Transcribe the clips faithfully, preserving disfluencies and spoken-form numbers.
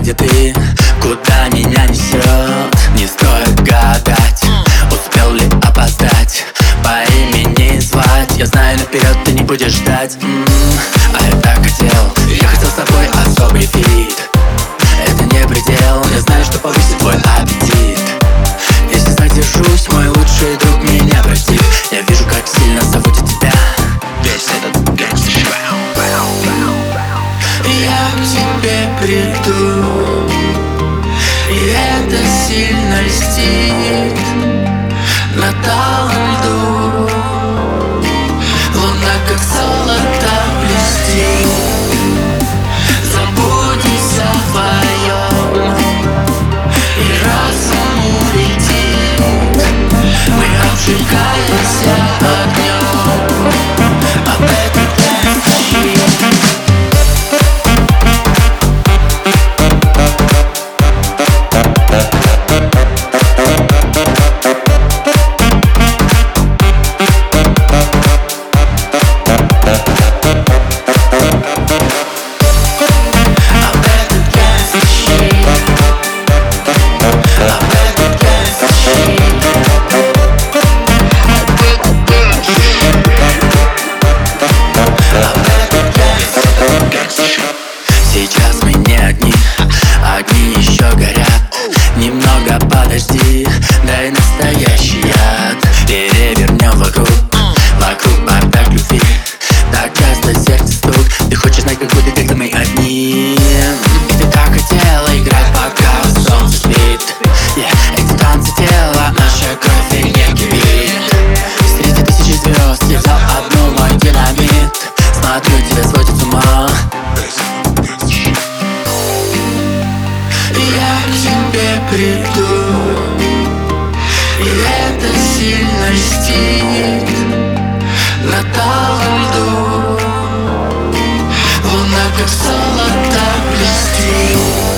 где ты, куда меня несет. Не стоит гадать, успел ли опоздать, по имени звать. Я знаю наперед, ты не будешь ждать. М-м, А я так хотел, я хотел с тобой особый вид. Это не предел, я знаю, что повысит твой аппетит. Если задержусь, мой лучший друг меня простит. Я вижу, как сильно заботит тебя весь этот гангстер. Я к тебе приду, и это сильно льстит. На талом льду луна как золото блестит. Забудемся вдвоем, и разум улетит. Мы обжигаемся огнем об этот гангстер. Сейчас мы не одни, огни еще горят. Немного подожди, дай настоящий яд. Перевернем вокруг, вокруг бардак любви. Так часто сердце стук, ты хочешь знать, как будет, когда мы одни. И ты так хотела играть, пока солнце спит. Yeah, эти танцы тела, наша кровь и некий вид. Среди тысячи звезд я взял одну, мой динамит. Смотрю, тебя сводит с ума. Я к тебе приду, и это сильно льстит. На талом льду луна как золото блестит.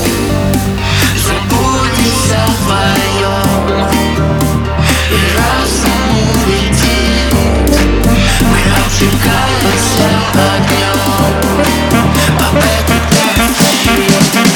Забудемся вдвоем, и разум улетит. Мы обжигаемся огнем об этот гангстер.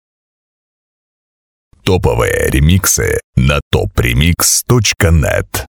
Топовые ремиксы на топ ремикс точка нет.